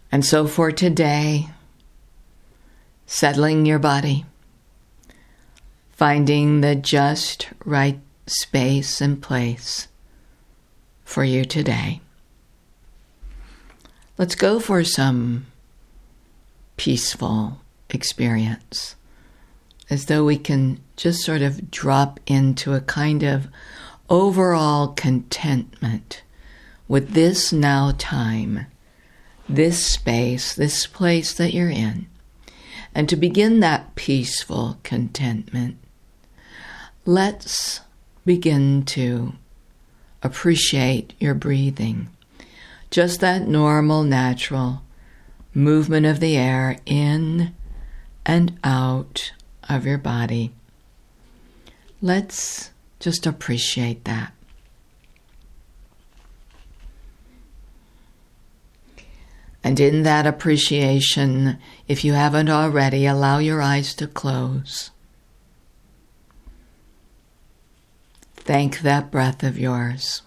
And so for today, settling your body, finding the just right space and place for you today. Let's go for some peaceful experience, as though we can just sort of drop into a kind of overall contentment with this now time, this space, this place that you're in. And to begin that peaceful contentment, let's begin to appreciate your breathing. Just that normal, natural movement of the air in and out of your body. Let's just appreciate that. And in that appreciation, if you haven't already, allow your eyes to close. Thank that breath of yours.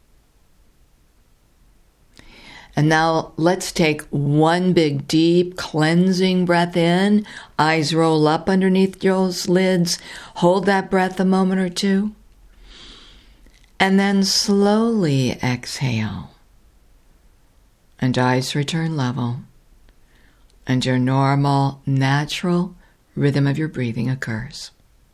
And now let's take one big, deep, cleansing breath in. Eyes roll up underneath those lids. Hold that breath a moment or two. And then slowly exhale. And eyes return level. And your normal, natural rhythm of your breathing occurs.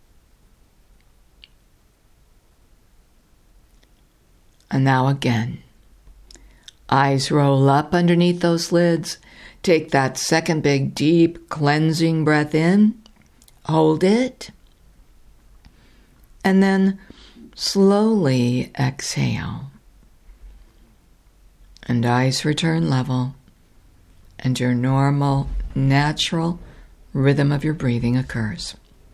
And now again. Eyes roll up underneath those lids. Take that second big, deep, cleansing breath in. Hold it. And then slowly exhale. And eyes return level. And your normal, natural rhythm of your breathing occurs.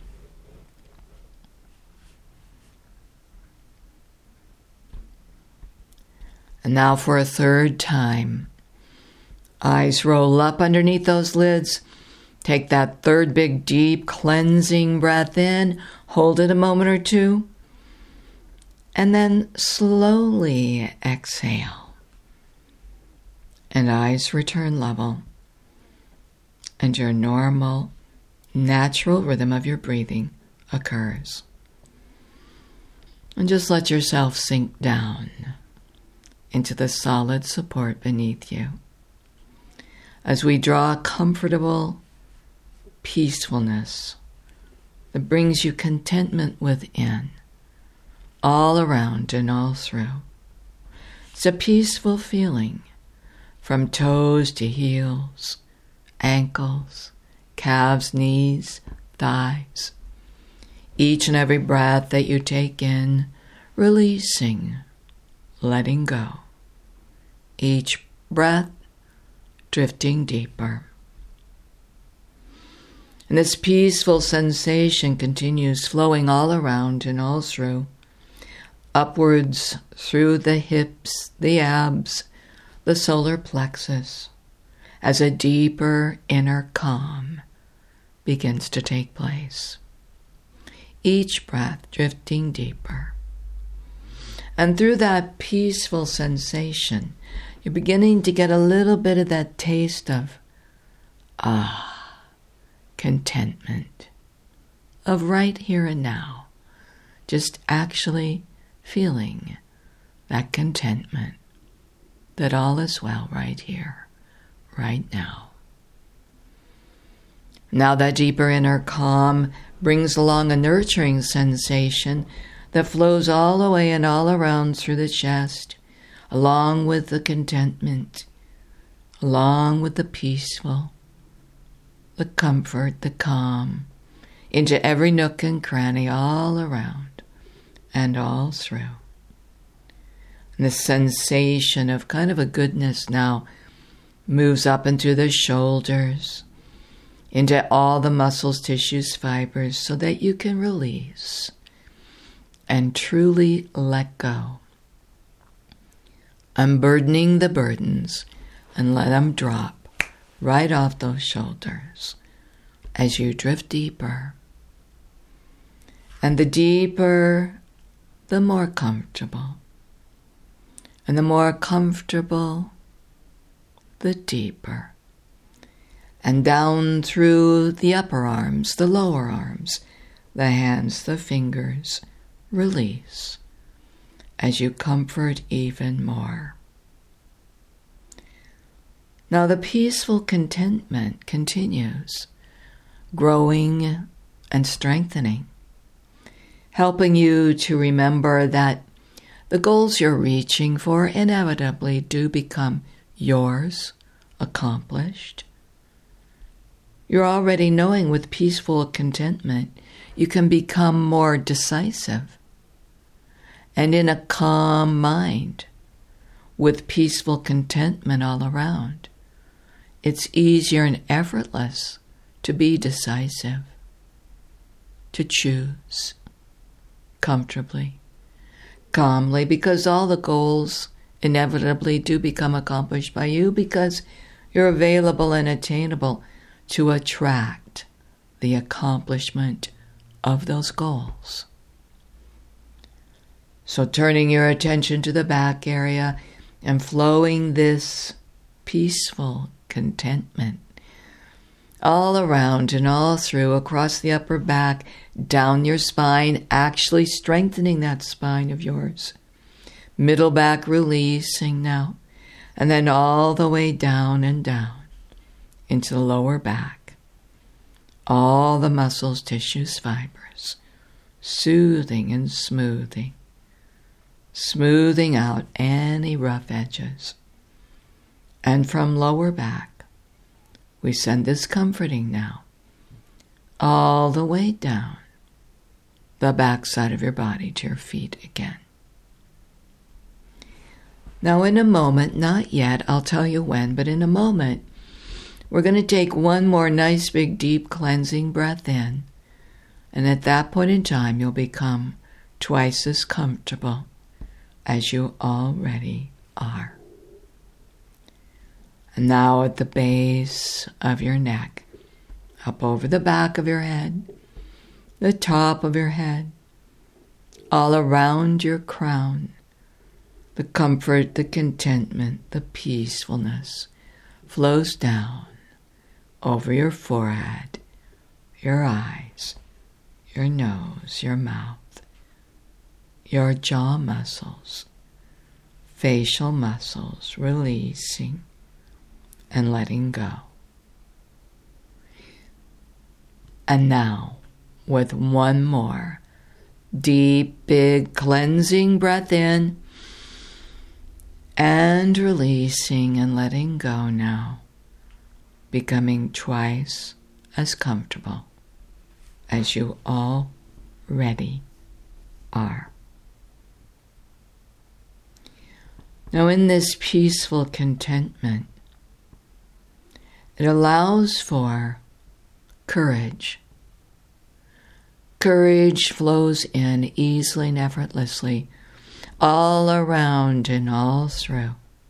And now for a third time. Eyes roll up underneath those lids. Take that third big, deep, cleansing breath in. Hold it a moment or two. And then slowly exhale. And eyes return level. And your normal, natural rhythm of your breathing occurs. And just let yourself sink down into the solid support beneath you, as we draw a comfortable peacefulness that brings you contentment within, all around and all through. It's a peaceful feeling from toes to heels, ankles, calves, knees, thighs. Each and every breath that you take in, releasing, letting go. Each breath drifting deeper. And this peaceful sensation continues flowing all around and all through, upwards through the hips, the abs, the solar plexus, as a deeper inner calm begins to take place. Each breath drifting deeper. And through that peaceful sensation, you're beginning to get a little bit of that taste of, contentment, of right here and now, just actually feeling that contentment, that all is well right here, right now. Now that deeper inner calm brings along a nurturing sensation that flows all the way and all around through the chest, along with the contentment, along with the peaceful, the comfort, the calm, into every nook and cranny all around and all through. And the sensation of kind of a goodness now moves up into the shoulders, into all the muscles, tissues, fibers, so that you can release and truly let go. Unburdening the burdens and let them drop right off those shoulders as you drift deeper. And the deeper, the more comfortable. And the more comfortable, the deeper and down through the upper arms, the lower arms, the hands, the fingers. Release as you comfort even more. Now the peaceful contentment continues, growing and strengthening, helping you to remember that the goals you're reaching for inevitably do become yours, accomplished. You're already knowing with peaceful contentment you can become more decisive. And in a calm mind, with peaceful contentment all around, it's easier and effortless to be decisive, to choose comfortably, calmly, because all the goals inevitably do become accomplished by you because you're available and attainable to attract the accomplishment of those goals. So turning your attention to the back area and flowing this peaceful contentment all around and all through, across the upper back, down your spine, actually strengthening that spine of yours. Middle back releasing now, and then all the way down and down into the lower back. All the muscles, tissues, fibers, soothing and smoothing out any rough edges. And from lower back, we send this comforting now all the way down the backside of your body to your feet again. Now in a moment, not yet, I'll tell you when, but in a moment, we're going to take one more nice big deep cleansing breath in, and at that point in time you'll become twice as comfortable as you already are. And now at the base of your neck, up over the back of your head, the top of your head, all around your crown, the comfort, the contentment, the peacefulness flows down over your forehead, your eyes, your nose, your mouth, your jaw muscles, facial muscles, releasing and letting go. And now, with one more deep, big cleansing breath in and releasing and letting go now, becoming twice as comfortable as you already are. Now in this peaceful contentment, it allows for courage. Courage flows in easily and effortlessly, all around and all through.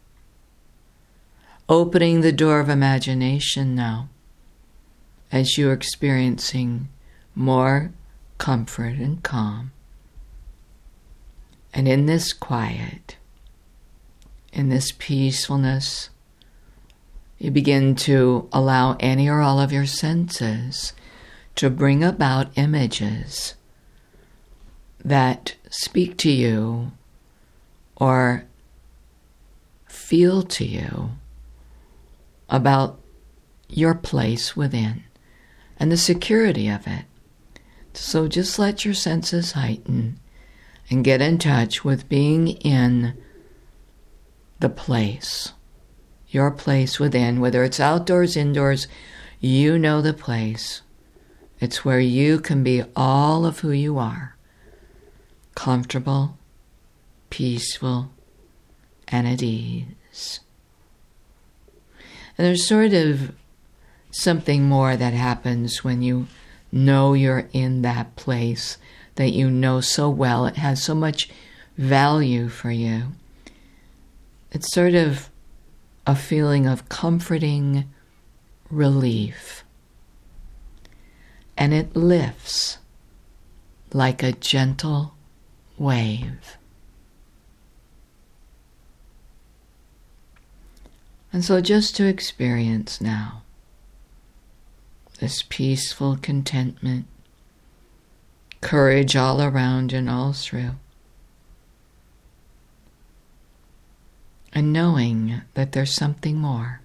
Opening the door of imagination now, as you're experiencing more comfort and calm. And in this quiet, in this peacefulness, you begin to allow any or all of your senses to bring about images that speak to you or feel to you about your place within and the security of it. So just let your senses heighten and get in touch with being in the place, your place within, whether it's outdoors, indoors, you know the place. It's where you can be all of who you are, comfortable, peaceful, and at ease. And there's sort of something more that happens when you know you're in that place that you know so well. It has so much value for you. It's sort of a feeling of comforting relief. And it lifts like a gentle wave. And so just to experience now this peaceful contentment, courage all around and all through. And knowing that there's something more.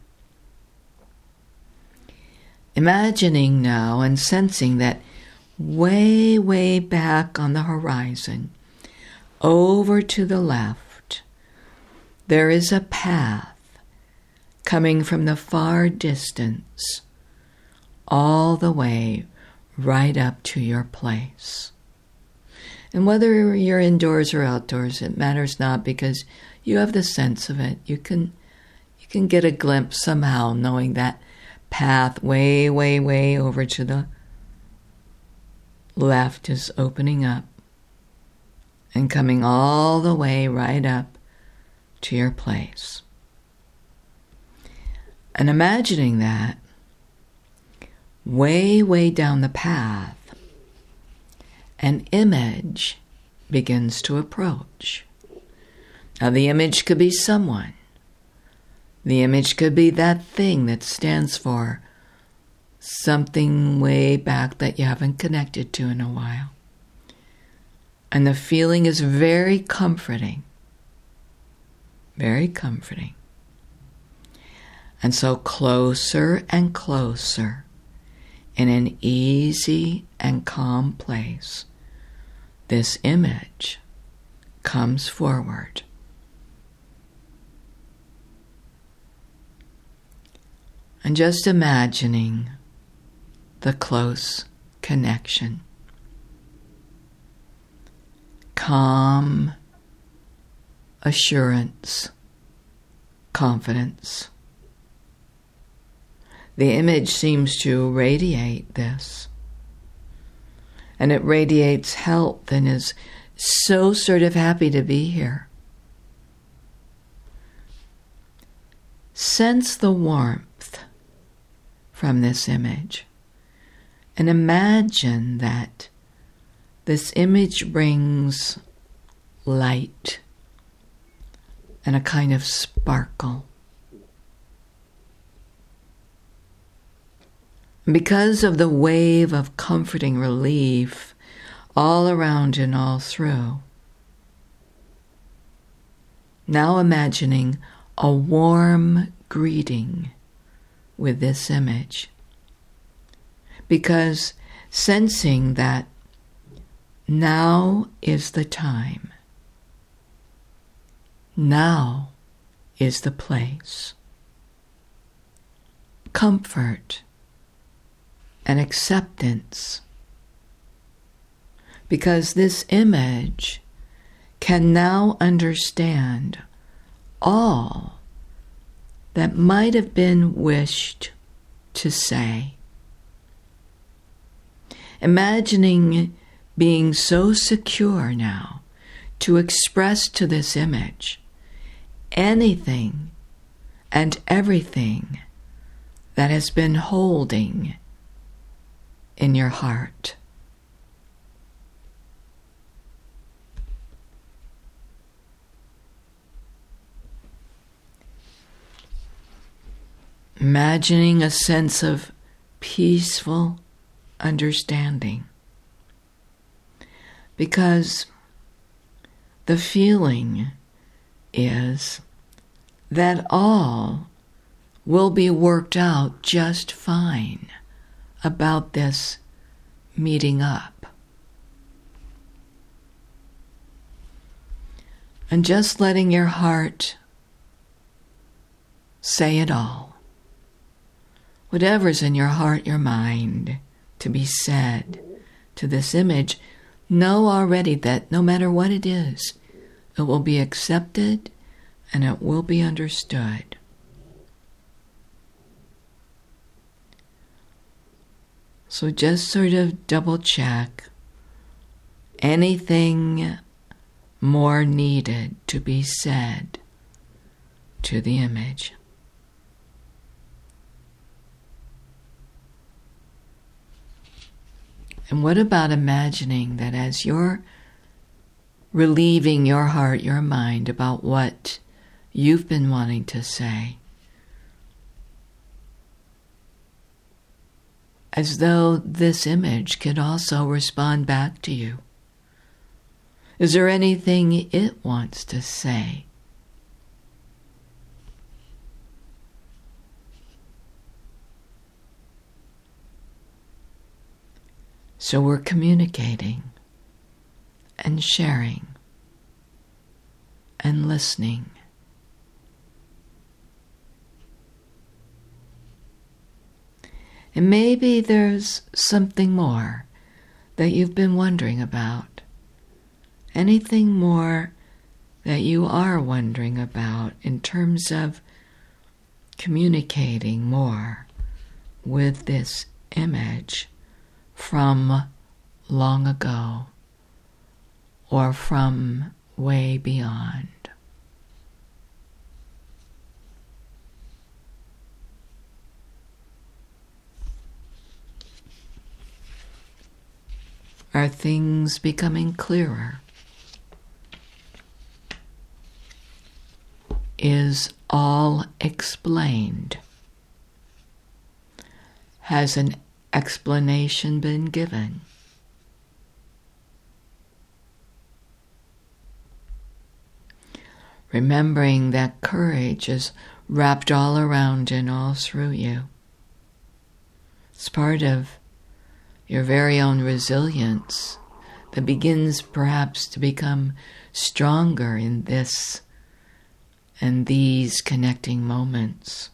Imagining now and sensing that way, way back on the horizon, over to the left, there is a path coming from the far distance all the way right up to your place. And whether you're indoors or outdoors, it matters not, because you have the sense of it. You can get a glimpse somehow, knowing that path way, way, way over to the left is opening up and coming all the way right up to your place. And imagining that way, way down the path, an image begins to approach. Now, the image could be someone. The image could be that thing that stands for something way back that you haven't connected to in a while. And the feeling is very comforting. Very comforting. And so closer and closer, in an easy and calm place, this image comes forward. And just imagining the close connection. Calm, assurance, confidence. The image seems to radiate this. And it radiates health and is so sort of happy to be here. Sense the warmth from this image. And imagine that this image brings light and a kind of sparkle. Because of the wave of comforting relief all around and all through, now imagining a warm greeting with this image. Because sensing that now is the time, now is the place. Comfort and acceptance, because this image can now understand all that might have been wished to say. Imagining being so secure now to express to this image anything and everything that has been holding in your heart. Imagining a sense of peaceful understanding. Because the feeling is that all will be worked out just fine about this meeting up. And just letting your heart say it all. Whatever's in your heart, your mind, to be said to this image, know already that no matter what it is, it will be accepted and it will be understood. So just sort of double check anything more needed to be said to the image. And what about imagining that as you're relieving your heart, your mind about what you've been wanting to say, as though this image could also respond back to you. Is there anything it wants to say? So we're communicating and sharing and listening. And maybe there's something more that you've been wondering about. Anything more that you are wondering about in terms of communicating more with this image from long ago or from way beyond. Are things becoming clearer? Is all explained? Has an explanation been given? Remembering that courage is wrapped all around and all through you. It's part of your very own resilience that begins perhaps to become stronger in this and these connecting moments.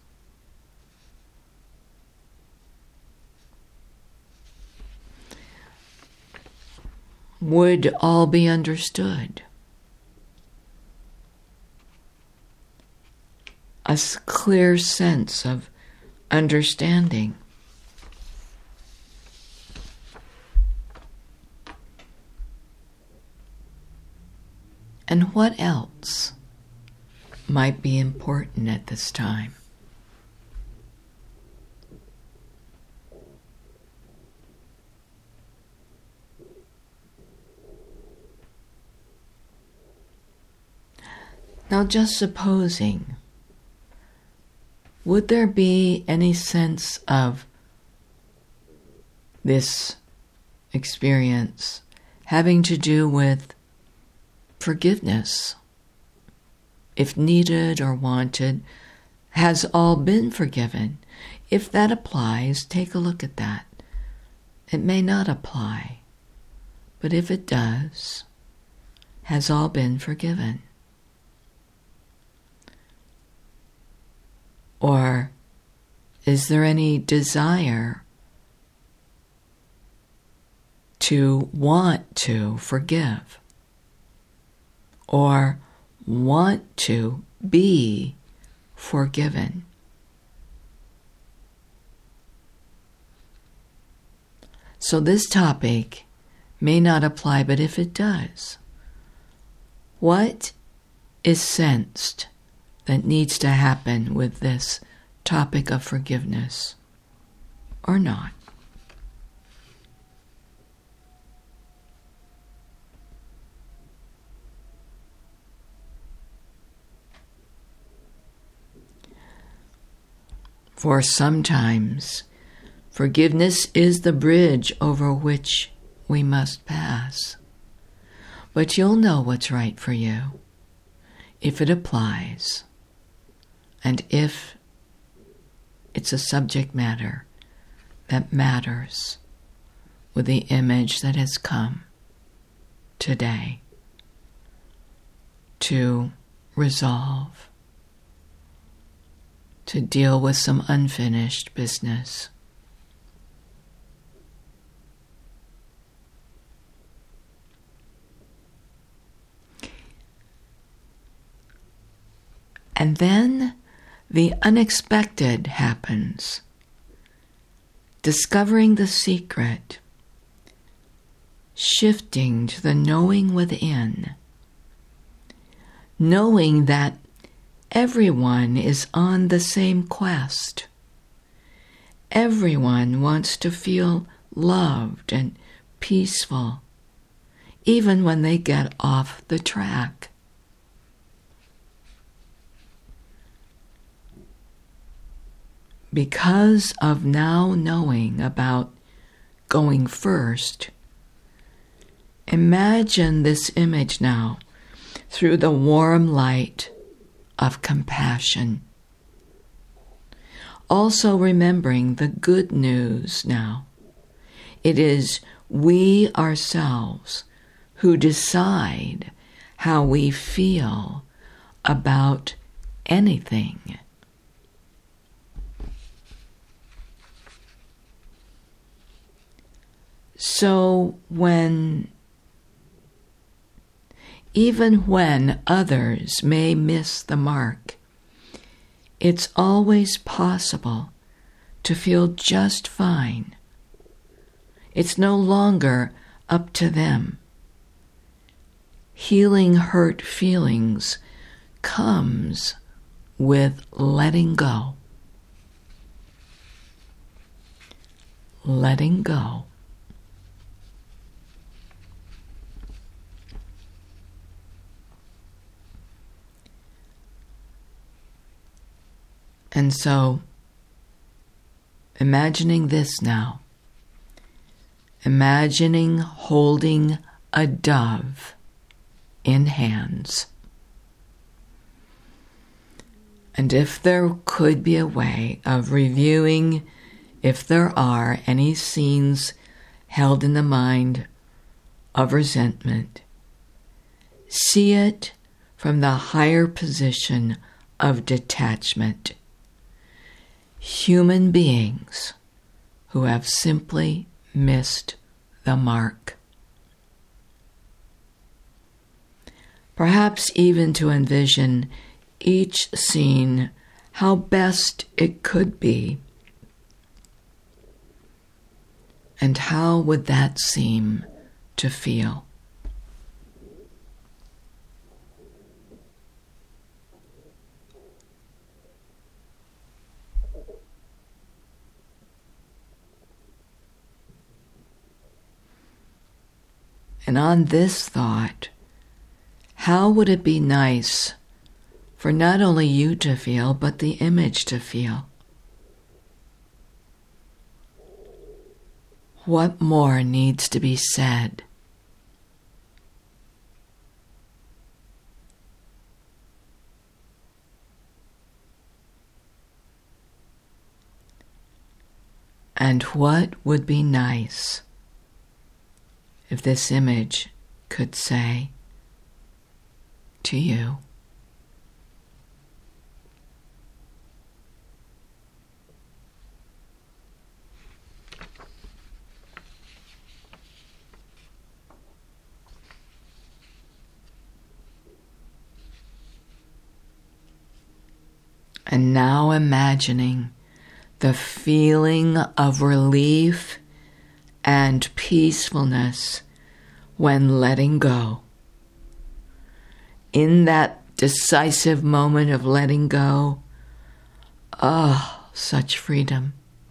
Would all be understood? A clear sense of understanding. And what else might be important at this time? Now, just supposing, would there be any sense of this experience having to do with forgiveness? If needed or wanted, has all been forgiven? If that applies, take a look at that. It may not apply, but if it does, has all been forgiven? Or is there any desire to want to forgive? Or want to be forgiven? So this topic may not apply, but if it does, what is sensed that needs to happen with this topic of forgiveness or not? For sometimes, forgiveness is the bridge over which we must pass. But you'll know what's right for you if it applies, and if it's a subject matter that matters with the image that has come today to resolve, to deal with some unfinished business. And then the unexpected happens. Discovering the secret, shifting to the knowing within, knowing that everyone is on the same quest. Everyone wants to feel loved and peaceful, even when they get off the track. Because of now knowing about going first, imagine this image now through the warm light of compassion. Also remembering the good news now. It is we ourselves who decide how we feel about anything. So even when others may miss the mark, it's always possible to feel just fine. It's no longer up to them. Healing hurt feelings comes with letting go. Letting go. And so, imagining this now, imagining holding a dove in hands. And if there could be a way of reviewing if there are any scenes held in the mind of resentment, see it from the higher position of detachment. Human beings who have simply missed the mark. Perhaps even to envision each scene how best it could be. And how would that seem to feel? And on this thought, how would it be nice for not only you to feel, but the image to feel? What more needs to be said? And what would be nice if this image could say to you? And now imagining the feeling of relief and peacefulness when letting go. In that decisive moment of letting go, such freedom.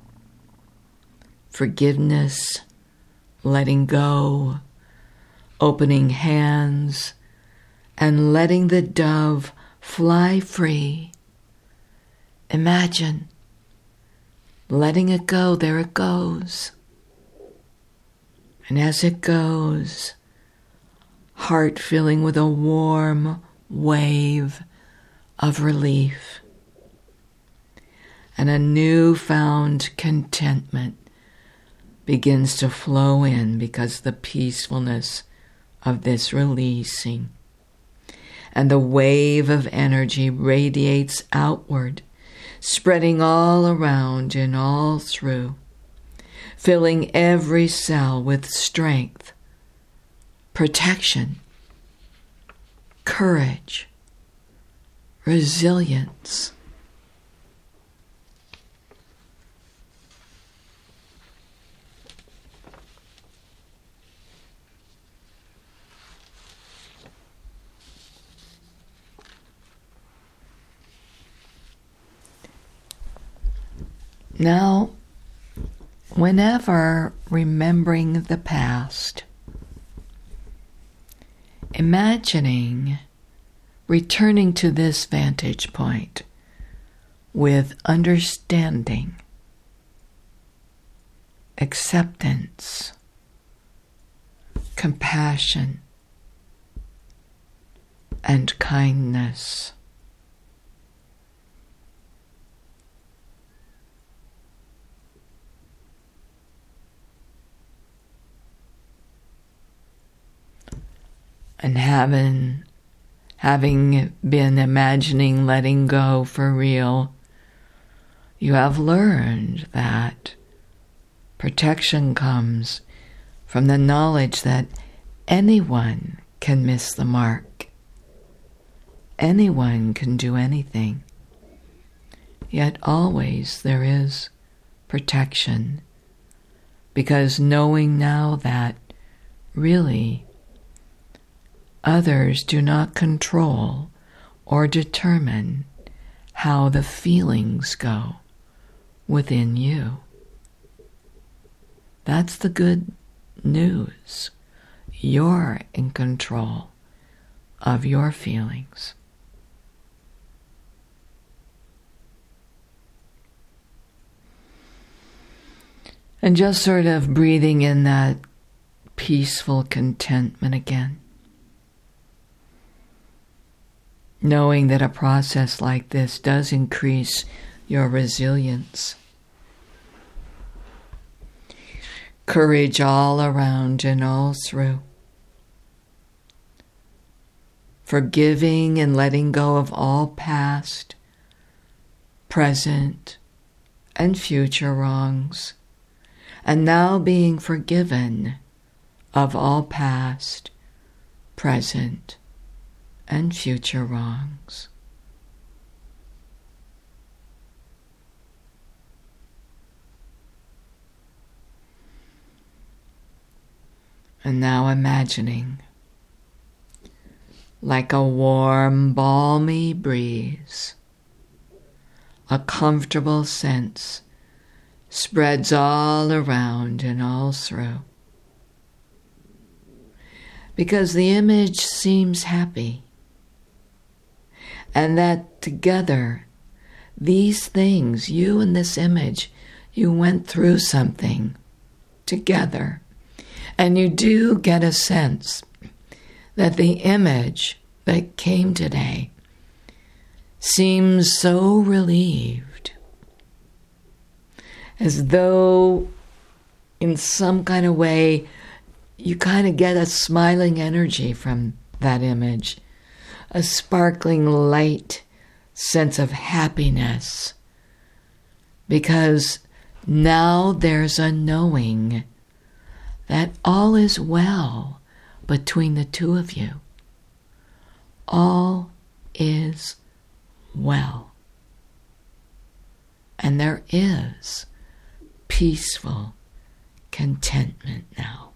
Forgiveness, letting go, opening hands, and letting the dove fly free. Imagine letting it go, there it goes. And as it goes, heart filling with a warm wave of relief and a newfound contentment begins to flow in because the peacefulness of this releasing. And the wave of energy radiates outward, spreading all around and all through, filling every cell with strength, protection, courage, resilience. Now, whenever remembering the past, imagining returning to this vantage point with understanding, acceptance, compassion, and kindness. And having been imagining letting go for real, you have learned that protection comes from the knowledge that anyone can miss the mark. Anyone can do anything. Yet always there is protection, because knowing now that really others do not control or determine how the feelings go within you. That's the good news. You're in control of your feelings. And just sort of breathing in that peaceful contentment again. Knowing that a process like this does increase your resilience. Courage all around and all through. Forgiving and letting go of all past, present, and future wrongs. And now being forgiven of all past, present, and future wrongs. And now imagining, like a warm, balmy breeze, a comfortable sense spreads all around and all through. Because the image seems happy. And that together, these things, you and this image, you went through something together. And you do get a sense that the image that came today seems so relieved, as though in some kind of way you kind of get a smiling energy from that image, a sparkling light sense of happiness, because now there's a knowing that all is well between the two of you. All is well. And there is peaceful contentment now.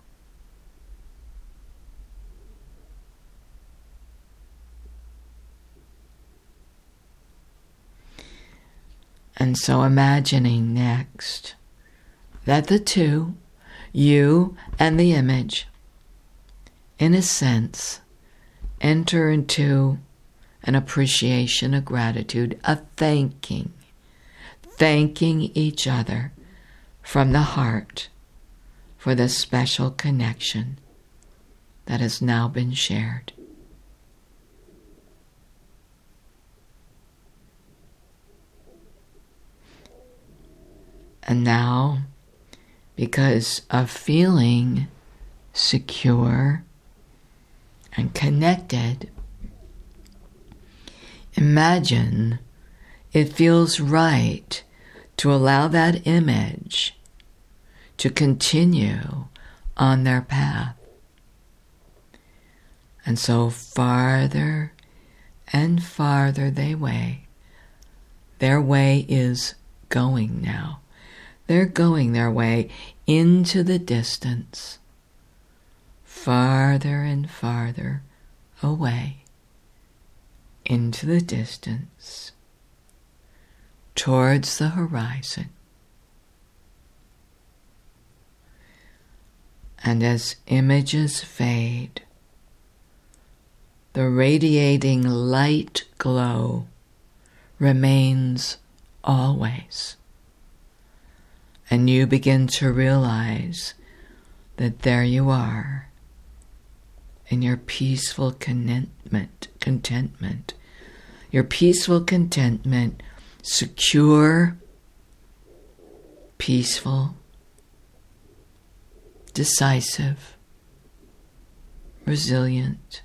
And so imagining next that the two, you and the image, in a sense, enter into an appreciation, a gratitude, a thanking each other from the heart for the special connection that has now been shared. And now, because of feeling secure and connected, imagine it feels right to allow that image to continue on their path. And so farther and farther their way is going now. They're going their way into the distance, farther and farther away, into the distance, towards the horizon. And as images fade, the radiating light glow remains always. And you begin to realize that there you are in your peaceful contentment. Your peaceful contentment, secure, peaceful, decisive, resilient,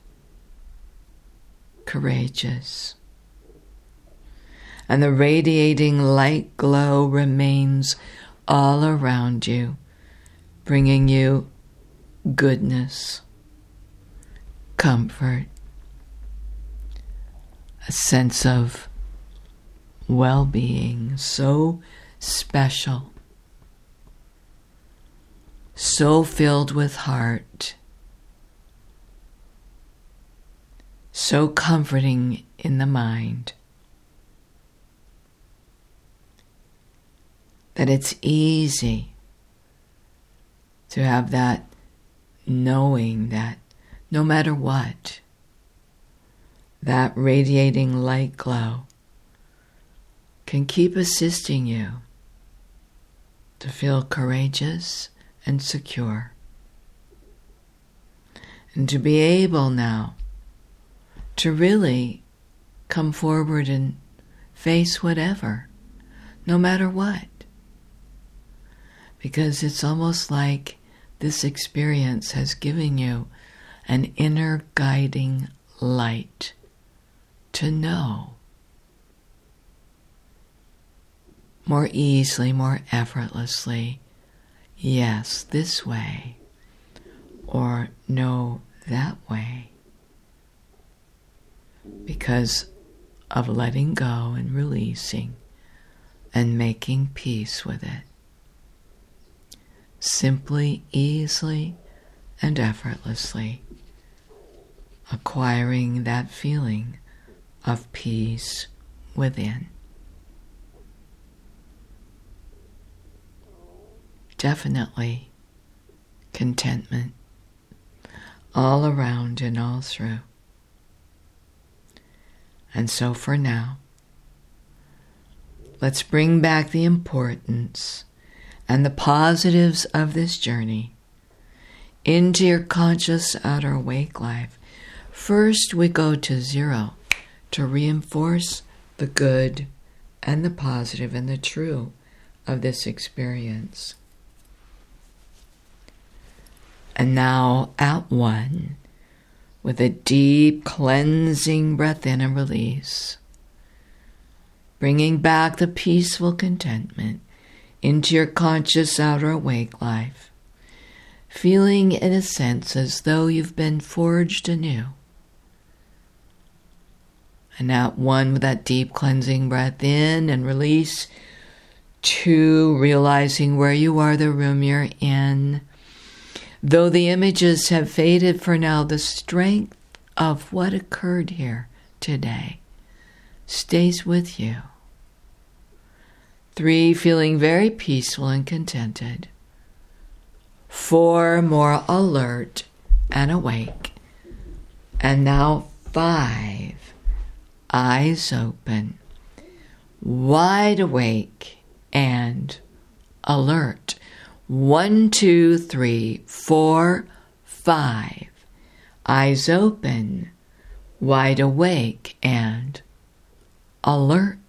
courageous. And the radiating light glow remains all around you, bringing you goodness, comfort, a sense of well-being, so special, so filled with heart, so comforting in the mind, that it's easy to have that knowing that no matter what, that radiating light glow can keep assisting you to feel courageous and secure. And to be able now to really come forward and face whatever, no matter what. Because it's almost like this experience has given you an inner guiding light to know more easily, more effortlessly, yes, this way, or no, that way, because of letting go and releasing and making peace with it. Simply, easily, and effortlessly acquiring that feeling of peace within. Definitely contentment all around and all through. And so for now, let's bring back the importance and the positives of this journey into your conscious outer awake life. First, we go to 0 to reinforce the good and the positive and the true of this experience. And now at 1, with a deep cleansing breath in and release, bringing back the peaceful contentment into your conscious outer awake life, feeling in a sense as though you've been forged anew. And at 1, with that deep cleansing breath in and release, 2, realizing where you are, the room you're in. Though the images have faded for now, the strength of what occurred here today stays with you. 3, feeling very peaceful and contented. 4, more alert and awake. And now 5, eyes open, wide awake and alert. 1, 2, 3, 4, 5, eyes open, wide awake and alert.